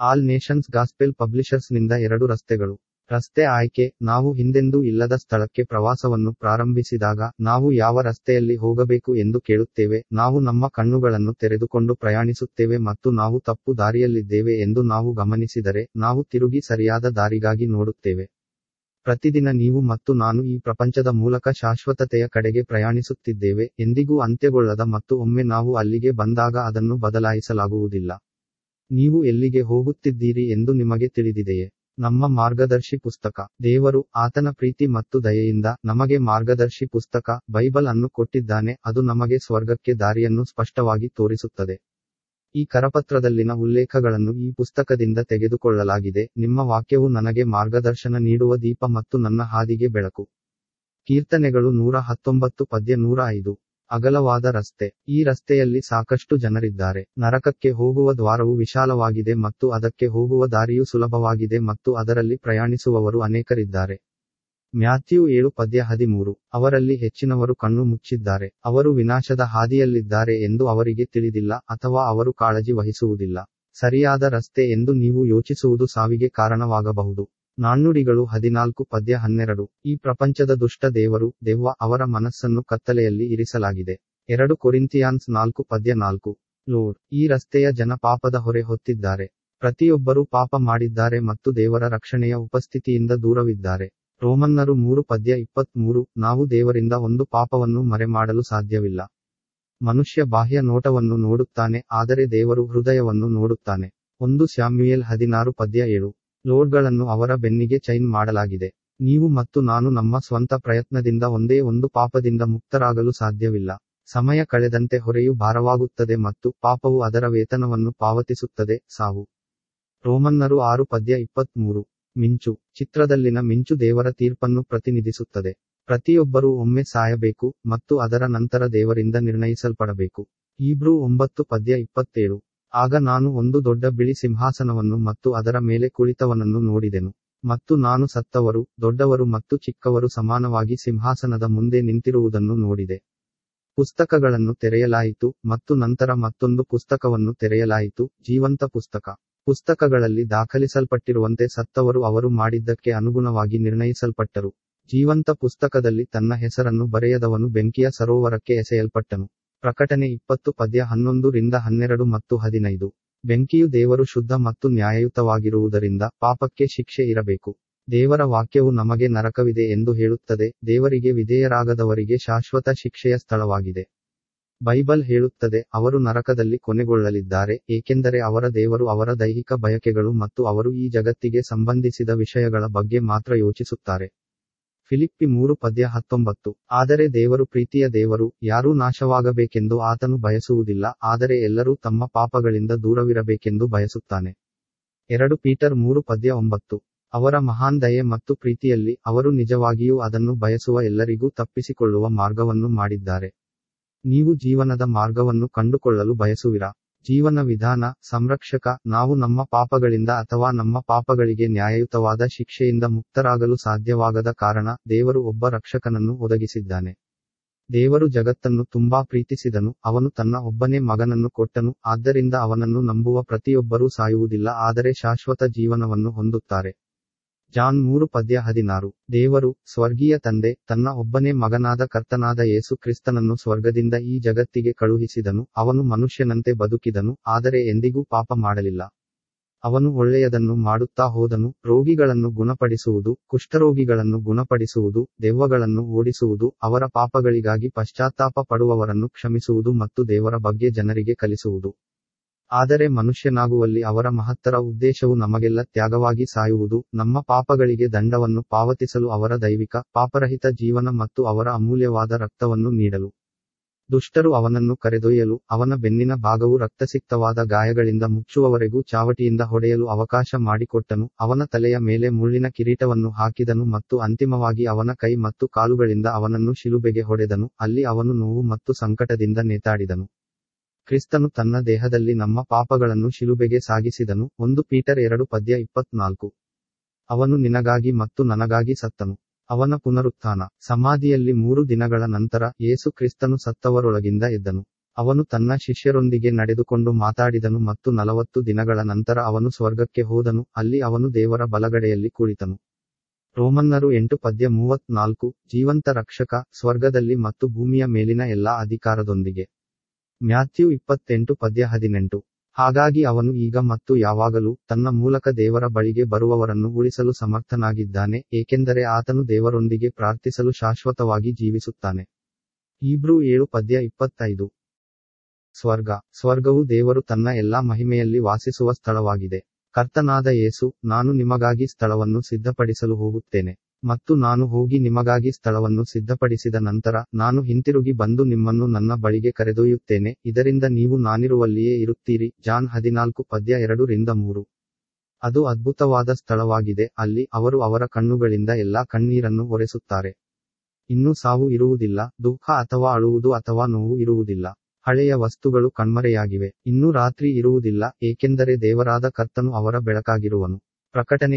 All Nations gospel ಪಬ್ಲಿಷರ್ಸ್ನಿಂದ 2 ರಸ್ತೆಗಳು. ರಸ್ತೆ ಆಯ್ಕೆ: ನಾವು ಹಿಂದೆಂದೂ ಇಲ್ಲದ ಸ್ಥಳಕ್ಕೆ ಪ್ರವಾಸವನ್ನು ಪ್ರಾರಂಭಿಸಿದಾಗ, ನಾವು ಯಾವ ರಸ್ತೆಯಲ್ಲಿ ಹೋಗಬೇಕು ಎಂದು ಕೇಳುತ್ತೇವೆ. ನಾವು ನಮ್ಮ ಕಣ್ಣುಗಳನ್ನು ತೆರೆದುಕೊಂಡು ಪ್ರಯಾಣಿಸುತ್ತೇವೆ ಮತ್ತು ನಾವು ತಪ್ಪು ದಾರಿಯಲ್ಲಿದ್ದೇವೆ ಎಂದು ನಾವು ಗಮನಿಸಿದರೆ, ನಾವು ತಿರುಗಿ ಸರಿಯಾದ ದಾರಿಗಾಗಿ ನೋಡುತ್ತೇವೆ. ಪ್ರತಿದಿನ ನೀವು ಮತ್ತು ನಾನು ಈ ಪ್ರಪಂಚದ ಮೂಲಕ ಶಾಶ್ವತತೆಯ ಕಡೆಗೆ ಪ್ರಯಾಣಿಸುತ್ತಿದ್ದೇವೆ, ಎಂದಿಗೂ ಅಂತ್ಯಗೊಳ್ಳದ ಮತ್ತು ಒಮ್ಮೆ ನಾವು ಅಲ್ಲಿಗೆ ಬಂದಾಗ ಅದನ್ನು ಬದಲಾಯಿಸಲಾಗುವುದಿಲ್ಲ. ನೀವು ಎಲ್ಲಿಗೆ ಹೋಗುತ್ತಿದ್ದೀರಿ ಎಂದು ನಿಮಗೆ ತಿಳಿದಿದೆಯೇ? ನಮ್ಮ ಮಾರ್ಗದರ್ಶಿ ಪುಸ್ತಕ. ದೇವರು, ಆತನ ಪ್ರೀತಿ ಮತ್ತು ದಯೆಯಿಂದ, ನಮಗೆ ಮಾರ್ಗದರ್ಶಿ ಪುಸ್ತಕ, ಬೈಬಲ್ ಅನ್ನು ಕೊಟ್ಟಿದ್ದಾನೆ. ಅದು ನಮಗೆ ಸ್ವರ್ಗಕ್ಕೆ ದಾರಿಯನ್ನು ಸ್ಪಷ್ಟವಾಗಿ ತೋರಿಸುತ್ತದೆ. ಈ ಕರಪತ್ರದಲ್ಲಿನ ಉಲ್ಲೇಖಗಳನ್ನು ಈ ಪುಸ್ತಕದಿಂದ ತೆಗೆದುಕೊಳ್ಳಲಾಗಿದೆ. ನಿಮ್ಮ ವಾಕ್ಯವು ನನಗೆ ಮಾರ್ಗದರ್ಶನ ನೀಡುವ ದೀಪ ಮತ್ತು ನನ್ನ ಹಾದಿಗೆ ಬೆಳಕು. ಕೀರ್ತನೆಗಳು 119 ಪದ್ಯ 105. ಅಗಲವಾದ ರಸ್ತೆ. ಈ ರಸ್ತೆಯಲ್ಲಿ ಸಾಕಷ್ಟು ಜನರಿದ್ದಾರೆ. ನರಕಕ್ಕೆ ಹೋಗುವ ದ್ವಾರವು ವಿಶಾಲವಾಗಿದೆ ಮತ್ತು ಅದಕ್ಕೆ ಹೋಗುವ ದಾರಿಯು ಸುಲಭವಾಗಿದೆ ಮತ್ತು ಅದರಲ್ಲಿ ಪ್ರಯಾಣಿಸುವವರು ಅನೇಕರಿದ್ದಾರೆ. ಮ್ಯಾಥ್ಯೂ 7 ಪದ್ಯ 13. ಅವರಲ್ಲಿ ಹೆಚ್ಚಿನವರು ಕಣ್ಣು ಮುಚ್ಚಿದ್ದಾರೆ. ಅವರು ವಿನಾಶದ ಹಾದಿಯಲ್ಲಿದ್ದಾರೆ ಎಂದು ಅವರಿಗೆ ತಿಳಿದಿಲ್ಲ, ಅಥವಾ ಅವರು ಕಾಳಜಿ ವಹಿಸುವುದಿಲ್ಲ. ಸರಿಯಾದ ರಸ್ತೆ ಎಂದು ನೀವು ಯೋಚಿಸುವುದು ಸಾವಿಗೆ ಕಾರಣವಾಗಬಹುದು. ನಾಣ್ಣುಡಿಗಳು 14 ಪದ್ಯ 12. ಈ ಪ್ರಪಂಚದ ದುಷ್ಟ ದೇವರು, ದೆವ್ವ, ಅವರ ಮನಸ್ಸನ್ನು ಕತ್ತಲೆಯಲ್ಲಿ ಇರಿಸಲಾಗಿದೆ. 2 ಕೊರಿಂಥಿಯಾನ್ಸ್ 4 ಪದ್ಯ 4. ಲೋಡ್. ಈ ರಸ್ತೆಯ ಜನ ಪಾಪದ ಹೊರೆ ಹೊತ್ತಿದ್ದಾರೆ. ಪ್ರತಿಯೊಬ್ಬರೂ ಪಾಪ ಮಾಡಿದ್ದಾರೆ ಮತ್ತು ದೇವರ ರಕ್ಷಣೆಯ ಉಪಸ್ಥಿತಿಯಿಂದ ದೂರವಿದ್ದಾರೆ. ರೋಮನ್ನರು 3 ಪದ್ಯ 23. ನಾವು ದೇವರಿಂದ ಒಂದು ಪಾಪವನ್ನು ಮರೆಮಾಡಲು ಸಾಧ್ಯವಿಲ್ಲ. ಮನುಷ್ಯ ಬಾಹ್ಯ ನೋಟವನ್ನು ನೋಡುತ್ತಾನೆ, ಆದರೆ ದೇವರು ಹೃದಯವನ್ನು ನೋಡುತ್ತಾನೆ. 1 ಸ್ಯಾಮ್ಯುಯೇಲ್ 16 ಪದ್ಯ 7. ಲೋಡ್ಗಳನ್ನು ಅವರ ಬೆನ್ನಿಗೆ ಚೈನ್ ಮಾಡಲಾಗಿದೆ. ನೀವು ಮತ್ತು ನಾನು ನಮ್ಮ ಸ್ವಂತ ಪ್ರಯತ್ನದಿಂದ ಒಂದೇ ಒಂದು ಪಾಪದಿಂದ ಮುಕ್ತರಾಗಲು ಸಾಧ್ಯವಿಲ್ಲ. ಸಮಯ ಕಳೆದಂತೆ ಹೊರೆಯು ಭಾರವಾಗುತ್ತದೆ ಮತ್ತು ಪಾಪವು ಅದರ ವೇತನವನ್ನು ಪಾವತಿಸುತ್ತದೆ, ಸಾವು. ರೋಮನ್ನರು 6 ಪದ್ಯ 23. ಮಿಂಚು. ಚಿತ್ರದಲ್ಲಿನ ಮಿಂಚು ದೇವರ ತೀರ್ಪನ್ನು ಪ್ರತಿನಿಧಿಸುತ್ತದೆ. ಪ್ರತಿಯೊಬ್ಬರೂ ಒಮ್ಮೆ ಸಾಯಬೇಕು ಮತ್ತು ಅದರ ನಂತರ ದೇವರಿಂದ ನಿರ್ಣಯಿಸಲ್ಪಡಬೇಕು. ಹೀಬ್ರೂ 9 ಪದ್ಯ 27. ಆಗ ನಾನು ಒಂದು ದೊಡ್ಡ ಬಿಳಿ ಸಿಂಹಾಸನವನ್ನು ಮತ್ತು ಅದರ ಮೇಲೆ ಕುಳಿತವನನ್ನು ನೋಡಿದೆನು. ಮತ್ತು ನಾನು ಸತ್ತವರು, ದೊಡ್ಡವರು ಮತ್ತು ಚಿಕ್ಕವರು ಸಮಾನವಾಗಿ ಸಿಂಹಾಸನದ ಮುಂದೆ ನಿಂತಿರುವುದನ್ನು ನೋಡಿದೆ. ಪುಸ್ತಕಗಳನ್ನು ತೆರೆಯಲಾಯಿತು, ಮತ್ತು ನಂತರ ಮತ್ತೊಂದು ಪುಸ್ತಕವನ್ನು ತೆರೆಯಲಾಯಿತು, ಜೀವಂತ ಪುಸ್ತಕ. ಪುಸ್ತಕಗಳಲ್ಲಿ ದಾಖಲಿಸಲ್ಪಟ್ಟಿರುವಂತೆ ಸತ್ತವರು ಅವರು ಮಾಡಿದ್ದಕ್ಕೆ ಅನುಗುಣವಾಗಿ ನಿರ್ಣಯಿಸಲ್ಪಟ್ಟರು. ಜೀವಂತ ಪುಸ್ತಕದಲ್ಲಿ ತನ್ನ ಹೆಸರನ್ನು ಬರೆಯದವನು ಬೆಂಕಿಯ ಸರೋವರಕ್ಕೆ ಎಸೆಯಲ್ಪಟ್ಟನು. ಪ್ರಕಟಣೆ 20 ಪದ್ಯ 11-12 ಮತ್ತು 15. ಬೆಂಕಿಯು ದೇವರು ಶುದ್ಧ ಮತ್ತು ನ್ಯಾಯಯುತವಾಗಿರುವುದರಿಂದ ಪಾಪಕ್ಕೆ ಶಿಕ್ಷೆ ಇರಬೇಕು. ದೇವರ ವಾಕ್ಯವು ನಮಗೆ ನರಕವಿದೆ ಎಂದು ಹೇಳುತ್ತದೆ, ದೇವರಿಗೆ ವಿಧೇಯರಾಗದವರಿಗೆ ಶಾಶ್ವತ ಶಿಕ್ಷೆಯ ಸ್ಥಳವಾಗಿದೆ. ಬೈಬಲ್ ಹೇಳುತ್ತದೆ, ಅವರು ನರಕದಲ್ಲಿ ಕೊನೆಗೊಳ್ಳಲಿದ್ದಾರೆ, ಏಕೆಂದರೆ ಅವರ ದೇವರು ಅವರ ದೈಹಿಕ ಬಯಕೆಗಳು ಮತ್ತು ಅವರು ಈ ಜಗತ್ತಿಗೆ ಸಂಬಂಧಿಸಿದ ವಿಷಯಗಳ ಬಗ್ಗೆ ಮಾತ್ರ ಯೋಚಿಸುತ್ತಾರೆ. ಫಿಲಿಪ್ಪಿ 3 ಪದ್ಯ 19. ಆದರೆ ದೇವರು ಪ್ರೀತಿಯ ದೇವರು, ಯಾರೂ ನಾಶವಾಗಬೇಕೆಂದು ಆತನು ಬಯಸುವುದಿಲ್ಲ, ಆದರೆ ಎಲ್ಲರೂ ತಮ್ಮ ಪಾಪಗಳಿಂದ ದೂರವಿರಬೇಕೆಂದು ಬಯಸುತ್ತಾನೆ. 2 ಪೀಟರ್ 3 ಪದ್ಯ 9. ಅವರ ಮಹಾನ್ ದಯೆ ಮತ್ತು ಪ್ರೀತಿಯಲ್ಲಿ, ಅವರು ನಿಜವಾಗಿಯೂ ಅದನ್ನು ಬಯಸುವ ಎಲ್ಲರಿಗೂ ತಪ್ಪಿಸಿಕೊಳ್ಳುವ ಮಾರ್ಗವನ್ನು ಮಾಡಿದ್ದಾರೆ. ನೀವು ಜೀವನದ ಮಾರ್ಗವನ್ನು ಕಂಡುಕೊಳ್ಳಲು ಬಯಸುವಿರಾ? ಜೀವನ ವಿಧಾನ, ಸಂರಕ್ಷಕ. ನಾವು ನಮ್ಮ ಪಾಪಗಳಿಂದ ಅಥವಾ ನಮ್ಮ ಪಾಪಗಳಿಗೆ ನ್ಯಾಯಯುತವಾದ ಶಿಕ್ಷೆಯಿಂದ ಮುಕ್ತರಾಗಲು ಸಾಧ್ಯವಾಗದ ಕಾರಣ, ದೇವರು ಒಬ್ಬ ರಕ್ಷಕನನ್ನು ಒದಗಿಸಿದ್ದಾನೆ. ದೇವರು ಜಗತ್ತನ್ನು ತುಂಬಾ ಪ್ರೀತಿಸಿದನು, ಅವನು ತನ್ನ ಒಬ್ಬನೇ ಮಗನನ್ನು ಕೊಟ್ಟನು, ಆದ್ದರಿಂದ ಅವನನ್ನು ನಂಬುವ ಪ್ರತಿಯೊಬ್ಬರೂ ಸಾಯುವುದಿಲ್ಲ ಆದರೆ ಶಾಶ್ವತ ಜೀವನವನ್ನು ಹೊಂದುತ್ತಾರೆ. ಜಾನ್ 3 ಪದ್ಯ 16. ದೇವರು, ಸ್ವರ್ಗೀಯ ತಂದೆ, ತನ್ನ ಒಬ್ಬನೇ ಮಗನಾದ ಕರ್ತನಾದ ಯೇಸು ಕ್ರಿಸ್ತನನ್ನು ಸ್ವರ್ಗದಿಂದ ಈ ಜಗತ್ತಿಗೆ ಕಳುಹಿಸಿದನು. ಅವನು ಮನುಷ್ಯನಂತೆ ಬದುಕಿದನು, ಆದರೆ ಎಂದಿಗೂ ಪಾಪ ಮಾಡಲಿಲ್ಲ. ಅವನು ಒಳ್ಳೆಯದನ್ನು ಮಾಡುತ್ತಾ ಹೋದನು, ರೋಗಿಗಳನ್ನು ಗುಣಪಡಿಸುವುದು, ಕುಷ್ಠರೋಗಿಗಳನ್ನು ಗುಣಪಡಿಸುವುದು, ದೆವ್ವಗಳನ್ನು ಓಡಿಸುವುದು, ಅವರ ಪಾಪಗಳಿಗಾಗಿ ಪಶ್ಚಾತ್ತಾಪ ಪಡುವವರನ್ನು ಕ್ಷಮಿಸುವುದು ಮತ್ತು ದೇವರ ಬಗ್ಗೆ ಜನರಿಗೆ ಕಲಿಸುವುದು. ಆದರೆ ಮನುಷ್ಯನಾಗುವಲ್ಲಿ ಅವರ ಮಹತ್ತರ ಉದ್ದೇಶವು ನಮಗೆಲ್ಲ ತ್ಯಾಗವಾಗಿ ಸಾಯುವುದು, ನಮ್ಮ ಪಾಪಗಳಿಗೆ ದಂಡವನ್ನು ಪಾವತಿಸಲು ಅವರ ದೈವಿಕ, ಪಾಪರಹಿತ ಜೀವನ ಮತ್ತು ಅವರ ಅಮೂಲ್ಯವಾದ ರಕ್ತವನ್ನು ನೀಡಲು. ದುಷ್ಟರು ಅವನನ್ನು ಕರೆದೊಯ್ಯಲು, ಅವನ ಬೆನ್ನಿನ ಭಾಗವು ರಕ್ತಸಿಕ್ತವಾದ ಗಾಯಗಳಿಂದ ಮುಚ್ಚುವವರೆಗೂ ಚಾವಟಿಯಿಂದ ಹೊಡೆಯಲು ಅವಕಾಶ ಮಾಡಿಕೊಟ್ಟನು. ಅವನ ತಲೆಯ ಮೇಲೆ ಮುಳ್ಳಿನ ಕಿರೀಟವನ್ನು ಹಾಕಿದನು ಮತ್ತು ಅಂತಿಮವಾಗಿ ಅವನ ಕೈ ಮತ್ತು ಕಾಲುಗಳಿಂದ ಅವನನ್ನು ಶಿಲುಬೆಗೆ ಹೊಡೆದನು, ಅಲ್ಲಿ ಅವನು ನೋವು ಮತ್ತು ಸಂಕಟದಿಂದ ನೇತಾಡಿದನು. ಕ್ರಿಸ್ತನು ತನ್ನ ದೇಹದಲ್ಲಿ ನಮ್ಮ ಪಾಪಗಳನ್ನು ಶಿಲುಬೆಗೆ ಸಾಗಿಸಿದನು. 1 ಪೀಟರ್ 2 ಪದ್ಯ 24. ಅವನು ನಿನಗಾಗಿ ಮತ್ತು ನನಗಾಗಿ ಸತ್ತನು. ಅವನ ಪುನರುತ್ಥಾನ. ಸಮಾಧಿಯಲ್ಲಿ 3 ದಿನಗಳ ನಂತರ, ಯೇಸು ಕ್ರಿಸ್ತನು ಸತ್ತವರೊಳಗಿಂದ ಎದ್ದನು. ಅವನು ತನ್ನ ಶಿಷ್ಯರೊಂದಿಗೆ ನಡೆದುಕೊಂಡು ಮಾತಾಡಿದನು ಮತ್ತು 40 ದಿನಗಳ ನಂತರ ಅವನು ಸ್ವರ್ಗಕ್ಕೆ ಹೋದನು, ಅಲ್ಲಿ ಅವನು ದೇವರ ಬಲಗಡೆಯಲ್ಲಿ ಕುಳಿತನು. ರೋಮನ್ನರು 8:34 ಜೀವಂತ ರಕ್ಷಕ, ಸ್ವರ್ಗದಲ್ಲಿ ಮತ್ತು ಭೂಮಿಯ ಮೇಲಿನ ಎಲ್ಲಾ ಅಧಿಕಾರದೊಂದಿಗೆ. ಮ್ಯಾಥ್ಯೂ 28:18 ಹಾಗಾಗಿ ಅವನು ಈಗ ಮತ್ತು ಯಾವಾಗಲೂ ತನ್ನ ಮೂಲಕ ದೇವರ ಬಳಿಗೆ ಬರುವವರನ್ನು ಉಳಿಸಲು ಸಮರ್ಥನಾಗಿದ್ದಾನೆ, ಏಕೆಂದರೆ ಆತನು ದೇವರೊಂದಿಗೆ ಪ್ರಾರ್ಥಿಸಲು ಶಾಶ್ವತವಾಗಿ ಜೀವಿಸುತ್ತಾನೆ. ಹೀಬ್ರೂ 7:25 ಸ್ವರ್ಗವು ದೇವರು ತನ್ನ ಎಲ್ಲಾ ಮಹಿಮೆಯಲ್ಲಿ ವಾಸಿಸುವ ಸ್ಥಳವಾಗಿದೆ. ಕರ್ತನಾದ ಯೇಸು, ನಾನು ನಿಮಗಾಗಿ ಸ್ಥಳವನ್ನು ಸಿದ್ಧಪಡಿಸಲು ಹೋಗುತ್ತೇನೆ. ಮತ್ತು ನಾನು ಹೋಗಿ ನಿಮಗಾಗಿ ಸ್ಥಳವನ್ನು ಸಿದ್ಧಪಡಿಸಿದ ನಂತರ ನಾನು ಹಿಂತಿರುಗಿ ಬಂದು ನಿಮ್ಮನ್ನು ನನ್ನ ಬಳಿಗೆ ಕರೆದೊಯ್ಯುತ್ತೇನೆ, ಇದರಿಂದ ನೀವು ನಾನಿರುವಲ್ಲಿಯೇ ಇರುತ್ತೀರಿ. ಜಾನ್ 14:2-3 ಅದು ಅದ್ಭುತವಾದ ಸ್ಥಳವಾಗಿದೆ, ಅಲ್ಲಿ ಅವರು ಅವರ ಕಣ್ಣುಗಳಿಂದ ಎಲ್ಲಾ ಕಣ್ಣೀರನ್ನು ಒರೆಸುತ್ತಾರೆ. ಇನ್ನು ಸಾವು ಇರುವುದಿಲ್ಲ, ದುಃಖ ಅಥವಾ ಅಳುವುದು ಅಥವಾ ನೋವು ಇರುವುದಿಲ್ಲ. ಹಳೆಯ ವಸ್ತುಗಳು ಕಣ್ಮರೆಯಾಗಿವೆ. ಇನ್ನು ರಾತ್ರಿ ಇರುವುದಿಲ್ಲ, ಏಕೆಂದರೆ ದೇವರಾದ ಕರ್ತನು ಅವರ ಬೆಳಕಾಗಿರುವನು. ಪ್ರಕಟಣೆ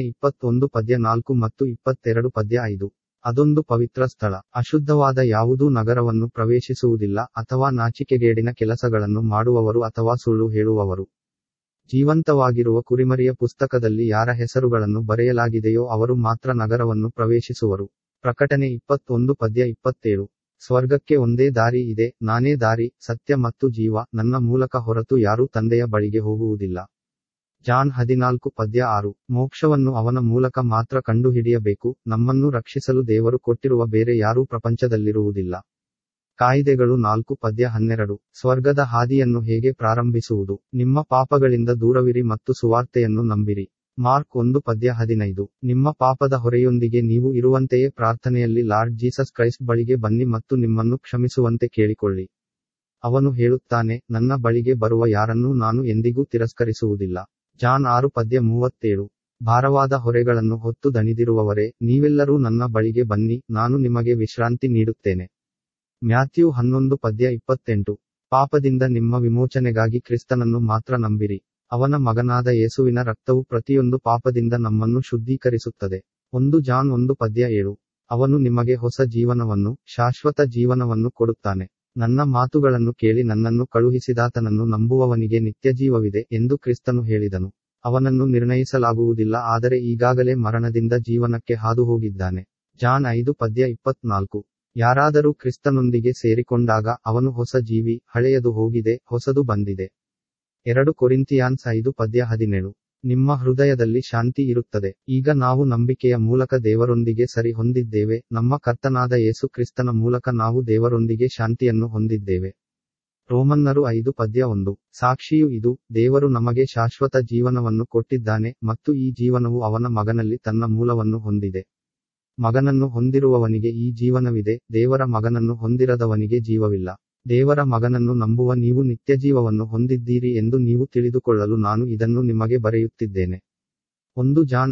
21:4 ಮತ್ತು 22:5 ಅದೊಂದು ಪವಿತ್ರ ಸ್ಥಳ. ಅಶುದ್ಧವಾದ ಯಾವುದೂ ನಗರವನ್ನು ಪ್ರವೇಶಿಸುವುದಿಲ್ಲ, ಅಥವಾ ನಾಚಿಕೆಗೇಡಿನ ಕೆಲಸಗಳನ್ನು ಮಾಡುವವರು ಅಥವಾ ಸುಳ್ಳು ಹೇಳುವವರು. ಜೀವಂತವಾಗಿರುವ ಕುರಿಮರಿಯ ಪುಸ್ತಕದಲ್ಲಿ ಯಾರ ಹೆಸರುಗಳನ್ನು ಬರೆಯಲಾಗಿದೆಯೋ ಅವರು ಮಾತ್ರ ನಗರವನ್ನು ಪ್ರವೇಶಿಸುವರು. ಪ್ರಕಟಣೆ 21:27 ಸ್ವರ್ಗಕ್ಕೆ ಒಂದೇ ದಾರಿ ಇದೆ, ನಾನೇ ದಾರಿ, ಸತ್ಯ ಮತ್ತು ಜೀವ, ನನ್ನ ಮೂಲಕ ಹೊರತು ಯಾರೂ ತಂದೆಯ ಬಳಿಗೆ ಹೋಗುವುದಿಲ್ಲ. ಜಾನ್ 14:6 ಮೋಕ್ಷವನ್ನು ಅವನ ಮೂಲಕ ಮಾತ್ರ ಕಂಡುಹಿಡಿಯಬೇಕು, ನಮ್ಮನ್ನು ರಕ್ಷಿಸಲು ದೇವರು ಕೊಟ್ಟಿರುವ ಬೇರೆ ಯಾರೂ ಪ್ರಪಂಚದಲ್ಲಿರುವುದಿಲ್ಲ. ಕಾಯಿದೆಗಳು 4:12 ಸ್ವರ್ಗದ ಹಾದಿಯನ್ನು ಹೇಗೆ ಪ್ರಾರಂಭಿಸುವುದು? ನಿಮ್ಮ ಪಾಪಗಳಿಂದ ದೂರವಿರಿ ಮತ್ತು ಸುವಾರ್ತೆಯನ್ನು ನಂಬಿರಿ. ಮಾರ್ಕ್ 1:15 ನಿಮ್ಮ ಪಾಪದ ಹೊರೆಯೊಂದಿಗೆ ನೀವು ಇರುವಂತೆಯೇ ಪ್ರಾರ್ಥನೆಯಲ್ಲಿ ಲಾರ್ಡ್ ಜೀಸಸ್ ಕ್ರೈಸ್ಟ್ ಬಳಿಗೆ ಬನ್ನಿ ಮತ್ತು ನಿಮ್ಮನ್ನು ಕ್ಷಮಿಸುವಂತೆ ಕೇಳಿಕೊಳ್ಳಿ. ಅವನು ಹೇಳುತ್ತಾನೆ, ನನ್ನ ಬಳಿಗೆ ಬರುವ ಯಾರನ್ನೂ ನಾನು ಎಂದಿಗೂ ತಿರಸ್ಕರಿಸುವುದಿಲ್ಲ. ಜಾನ್ 6:37 ಭಾರವಾದ ಹೊರೆಗಳನ್ನು ಹೊತ್ತು ದಣಿದಿರುವವರೇ, ನೀವೆಲ್ಲರೂ ನನ್ನ ಬಳಿಗೆ ಬನ್ನಿ, ನಾನು ನಿಮಗೆ ವಿಶ್ರಾಂತಿ ನೀಡುತ್ತೇನೆ. ಮ್ಯಾಥ್ಯೂ 11:28 ಪಾಪದಿಂದ ನಿಮ್ಮ ವಿಮೋಚನೆಗಾಗಿ ಕ್ರಿಸ್ತನನ್ನು ಮಾತ್ರ ನಂಬಿರಿ. ಅವನ ಮಗನಾದ ಯೇಸುವಿನ ರಕ್ತವು ಪ್ರತಿಯೊಂದು ಪಾಪದಿಂದ ನಮ್ಮನ್ನು ಶುದ್ಧೀಕರಿಸುತ್ತದೆ. 1 ಜಾನ್ 1:7 ಅವನು ನಿಮಗೆ ಹೊಸ ಜೀವನವನ್ನು, ಶಾಶ್ವತ ಜೀವನವನ್ನು ಕೊಡುತ್ತಾನೆ. ನನ್ನ ಮಾತುಗಳನ್ನು ಕೇಳಿ ನನ್ನನ್ನು ಕಳುಹಿಸಿದಾತನನ್ನು ನಂಬುವವನಿಗೆ ನಿತ್ಯಜೀವವಿದೆ ಎಂದು ಕ್ರಿಸ್ತನು ಹೇಳಿದನು. ಅವನನ್ನು ನಿರ್ಣಯಿಸಲಾಗುವುದಿಲ್ಲ, ಆದರೆ ಈಗಾಗಲೇ ಮರಣದಿಂದ ಜೀವನಕ್ಕೆ ಹಾದುಹೋಗಿದ್ದಾನೆ. ಜಾನ್ 5:24 ಯಾರಾದರೂ ಕ್ರಿಸ್ತನೊಂದಿಗೆ ಸೇರಿಕೊಂಡಾಗ ಅವನು ಹೊಸ ಜೀವಿ, ಹಳೆಯದು ಹೋಗಿದೆ, ಹೊಸದು ಬಂದಿದೆ. 2 ಕೊರಿಂಥಿಯಾನ್ಸ್ 5:17 ನಿಮ್ಮ ಹೃದಯದಲ್ಲಿ ಶಾಂತಿ ಇರುತ್ತದೆ. ಈಗ ನಾವು ನಂಬಿಕೆಯ ಮೂಲಕ ದೇವರೊಂದಿಗೆ ಸರಿ ಹೊಂದಿದ್ದೇವೆ, ನಮ್ಮ ಕರ್ತನಾದ ಯೇಸು ಕ್ರಿಸ್ತನ ಮೂಲಕ ನಾವು ದೇವರೊಂದಿಗೆ ಶಾಂತಿಯನ್ನು ಹೊಂದಿದ್ದೇವೆ. ರೋಮನ್ನರು 5:1 ಸಾಕ್ಷಿಯು ಇದು, ದೇವರು ನಮಗೆ ಶಾಶ್ವತ ಜೀವನವನ್ನು ಕೊಟ್ಟಿದ್ದಾನೆ, ಮತ್ತು ಈ ಜೀವನವು ಅವನ ಮಗನಲ್ಲಿ ತನ್ನ ಮೂಲವನ್ನು ಹೊಂದಿದೆ. ಮಗನನ್ನು ಹೊಂದಿರುವವನಿಗೆ ಈ ಜೀವನವಿದೆ, ದೇವರ ಮಗನನ್ನು ಹೊಂದಿರದವನಿಗೆ ಜೀವವಿಲ್ಲ. ದೇವರ ಮಗನನ್ನು ನಂಬುವ ನೀವು ನಿತ್ಯಜೀವವನ್ನು ಹೊಂದಿದ್ದೀರಿ ಎಂದು ನೀವು ತಿಳಿದುಕೊಳ್ಳಲು ನಾನು ಇದನ್ನು ನಿಮಗೆ ಬರೆಯುತ್ತಿದ್ದೇನೆ. 1 ಜಾನ್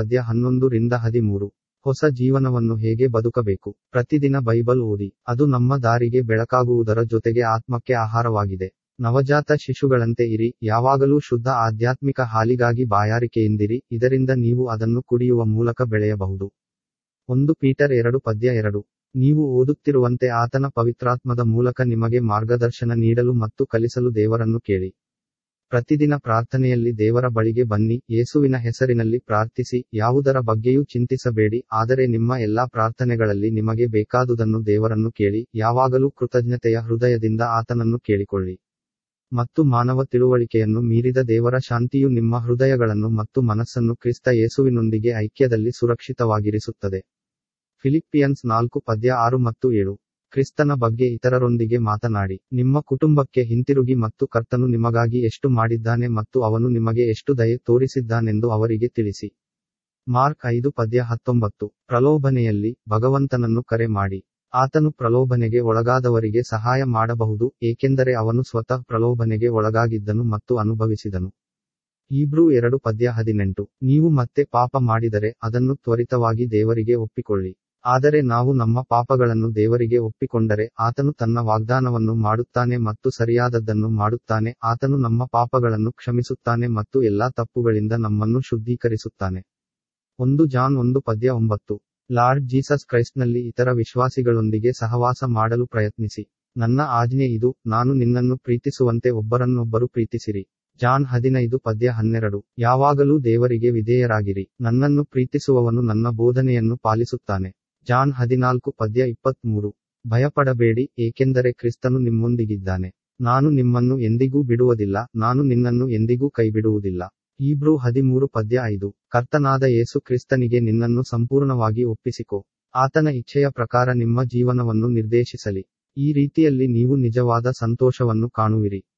5:11-13 ಹೊಸ ಜೀವನವನ್ನು ಹೇಗೆ ಬದುಕಬೇಕು? ಪ್ರತಿದಿನ ಬೈಬಲ್ ಓದಿ. ಅದು ನಮ್ಮ ದಾರಿಗೆ ಬೆಳಕಾಗುವುದರ ಜೊತೆಗೆ ಆತ್ಮಕ್ಕೆ ಆಹಾರವಾಗಿದೆ. ನವಜಾತ ಶಿಶುಗಳಂತೆ ಇರಿ, ಯಾವಾಗಲೂ ಶುದ್ಧ ಆಧ್ಯಾತ್ಮಿಕ ಹಾಲಿಗಾಗಿ ಬಾಯಾರಿಕೆಯಿಂದಿರಿ, ಇದರಿಂದ ನೀವು ಅದನ್ನು ಕುಡಿಯುವ ಮೂಲಕ ಬೆಳೆಯಬಹುದು. 1 ಪೀಟರ್ 2:2 ನೀವು ಓದುತ್ತಿರುವಂತೆ ಆತನ ಪವಿತ್ರಾತ್ಮದ ಮೂಲಕ ನಿಮಗೆ ಮಾರ್ಗದರ್ಶನ ನೀಡಲು ಮತ್ತು ಕಲಿಸಲು ದೇವರನ್ನು ಕೇಳಿ. ಪ್ರತಿದಿನ ಪ್ರಾರ್ಥನೆಯಲ್ಲಿ ದೇವರ ಬಳಿಗೆ ಬನ್ನಿ, ಯೇಸುವಿನ ಹೆಸರಿನಲ್ಲಿ ಪ್ರಾರ್ಥಿಸಿ, ಯಾವುದರ ಬಗ್ಗೆಯೂ ಚಿಂತಿಸಬೇಡಿ, ಆದರೆ ನಿಮ್ಮ ಎಲ್ಲಾ ಪ್ರಾರ್ಥನೆಗಳಲ್ಲಿ ನಿಮಗೆ ಬೇಕಾದುದನ್ನು ದೇವರನ್ನು ಕೇಳಿ, ಯಾವಾಗಲೂ ಕೃತಜ್ಞತೆಯ ಹೃದಯದಿಂದ ಆತನನ್ನು ಕೇಳಿಕೊಳ್ಳಿ. ಮತ್ತು ಮಾನವ ತಿಳುವಳಿಕೆಯನ್ನು ಮೀರಿದ ದೇವರ ಶಾಂತಿಯು ನಿಮ್ಮ ಹೃದಯಗಳನ್ನು ಮತ್ತು ಮನಸ್ಸನ್ನು ಕ್ರಿಸ್ತ ಯೇಸುವಿನೊಂದಿಗೆ ಐಕ್ಯದಲ್ಲಿ ಸುರಕ್ಷಿತವಾಗಿರಿಸುತ್ತದೆ. ಫಿಲಿಪ್ಪಿಯನ್ಸ್ 4:6 ಮತ್ತು 7 ಕ್ರಿಸ್ತನ ಬಗ್ಗೆ ಇತರರೊಂದಿಗೆ ಮಾತನಾಡಿ. ನಿಮ್ಮ ಕುಟುಂಬಕ್ಕೆ ಹಿಂತಿರುಗಿ ಮತ್ತು ಕರ್ತನು ನಿಮಗಾಗಿ ಎಷ್ಟು ಮಾಡಿದ್ದಾನೆ ಮತ್ತು ಅವನು ನಿಮಗೆ ಎಷ್ಟು ದಯೆ ತೋರಿಸಿದ್ದಾನೆಂದು ಅವರಿಗೆ ತಿಳಿಸಿ. ಮಾರ್ಕ್ 5:19 ಪ್ರಲೋಭನೆಯಲ್ಲಿ ಭಗವಂತನನ್ನು ಕರೆ ಮಾಡಿ. ಆತನು ಪ್ರಲೋಭನೆಗೆ ಒಳಗಾದವರಿಗೆ ಸಹಾಯ ಮಾಡಬಹುದು, ಏಕೆಂದರೆ ಅವನು ಸ್ವತಃ ಪ್ರಲೋಭನೆಗೆ ಒಳಗಾಗಿದ್ದನು ಮತ್ತು ಅನುಭವಿಸಿದನು. ಹೀಬ್ರೂ 2:18 ನೀವು ಮತ್ತೆ ಪಾಪ ಮಾಡಿದರೆ ಅದನ್ನು ತ್ವರಿತವಾಗಿ ದೇವರಿಗೆ ಒಪ್ಪಿಕೊಳ್ಳಿ. ಆದರೆ ನಾವು ನಮ್ಮ ಪಾಪಗಳನ್ನು ದೇವರಿಗೆ ಒಪ್ಪಿಕೊಂಡರೆ ಆತನು ತನ್ನ ವಾಗ್ದಾನವನ್ನು ಮಾಡುತ್ತಾನೆ ಮತ್ತು ಸರಿಯಾದದ್ದನ್ನು ಮಾಡುತ್ತಾನೆ, ಆತನು ನಮ್ಮ ಪಾಪಗಳನ್ನು ಕ್ಷಮಿಸುತ್ತಾನೆ ಮತ್ತು ಎಲ್ಲಾ ತಪ್ಪುಗಳಿಂದ ನಮ್ಮನ್ನು ಶುದ್ಧೀಕರಿಸುತ್ತಾನೆ. 1 ಜಾನ್ 1:9 ಲಾರ್ಡ್ ಜೀಸಸ್ ಕ್ರೈಸ್ಟ್ನಲ್ಲಿ ಇತರ ವಿಶ್ವಾಸಿಗಳೊಂದಿಗೆ ಸಹವಾಸ ಮಾಡಲು ಪ್ರಯತ್ನಿಸಿ. ನನ್ನ ಆಜ್ಞೆ ಇದು, ನಾನು ನಿನ್ನನ್ನು ಪ್ರೀತಿಸುವಂತೆ ಒಬ್ಬರನ್ನೊಬ್ಬರು ಪ್ರೀತಿಸಿರಿ. ಜಾನ್ 15:12. ಯಾವಾಗಲೂ ದೇವರಿಗೆ ವಿಧೇಯರಾಗಿರಿ. ನನ್ನನ್ನು ಪ್ರೀತಿಸುವವನು ನನ್ನ ಬೋಧನೆಯನ್ನು ಪಾಲಿಸುತ್ತಾನೆ. ಜಾನ್ 14:23. ಭಯಪಡಬೇಡಿ, ಏಕೆಂದರೆ ಕ್ರಿಸ್ತನು ನಿಮ್ಮೊಂದಿಗಿದ್ದಾನೆ. ನಾನು ನಿಮ್ಮನ್ನು ಎಂದಿಗೂ ಬಿಡುವುದಿಲ್ಲ, ನಾನು ನಿನ್ನನ್ನು ಎಂದಿಗೂ ಕೈಬಿಡುವುದಿಲ್ಲ. ಹೀಬ್ರೂ 13:5. ಕರ್ತನಾದ ಯೇಸು ಕ್ರಿಸ್ತನಿಗೆ ನಿನ್ನನ್ನು ಸಂಪೂರ್ಣವಾಗಿ ಒಪ್ಪಿಸಿಕೊ. ಆತನ ಇಚ್ಛೆಯ ಪ್ರಕಾರ ನಿಮ್ಮ ಜೀವನವನ್ನು ನಿರ್ದೇಶಿಸಲಿ. ಈ ರೀತಿಯಲ್ಲಿ ನೀವು ನಿಜವಾದ ಸಂತೋಷವನ್ನು ಕಾಣುವಿರಿ.